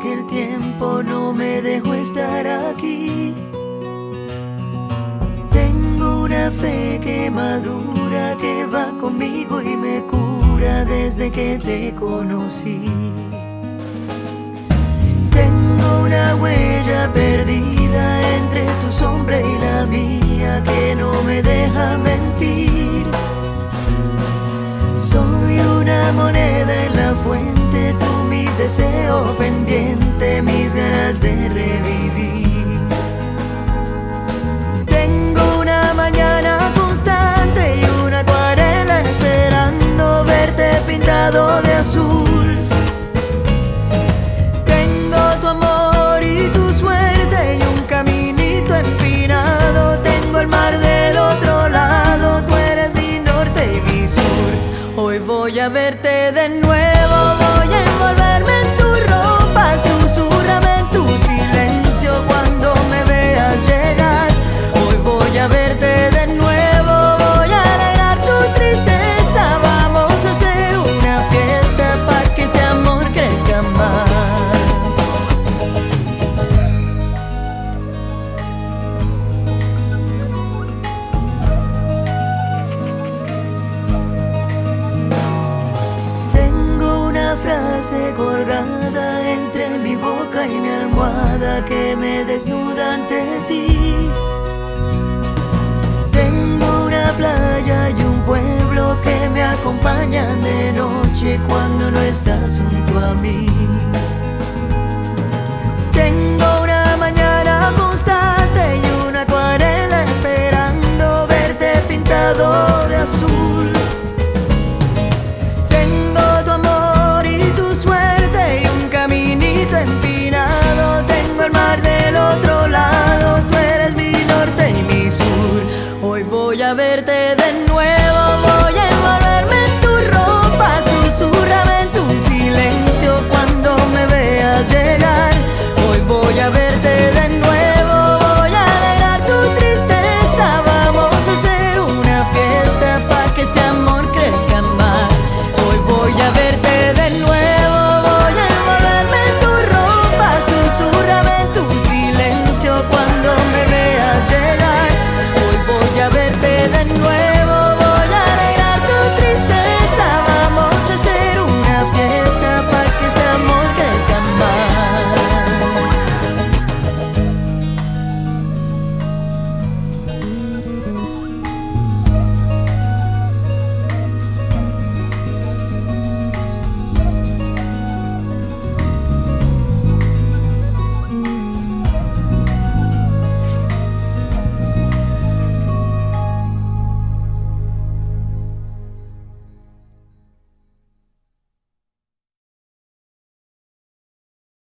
que el tiempo no me dejó estar aquí. Tengo una fe que madura, que va conmigo y me cura desde que te conocí. Tengo una huella perdida entre tu sombra y la mía que no me deja mentir. Soy una moneda en la fuente, tú mi deseo pendiente, mis ganas de revivir. Tengo una mañana constante y una acuarela esperando verte pintado de azul. Tengo tu amor y tu suerte y un caminito empinado. Tengo el mar del otro lado, tú eres mi norte y mi sur. Hoy voy a verte de nuevo, voy a envolverme en tu ropa, susúrrame en tu silencio cuando me veas llegar. Hoy voy a verte de nuevo, voy a alegrar tu tristeza. Vamos a hacer una fiesta para que este amor crezca más. Frase colgada entre mi boca y mi almohada que me desnuda ante ti. Tengo una playa y un pueblo que me acompañan de noche cuando no estás junto a mí. Tengo una mañana constante y una acuarela esperando verte pintado de azul.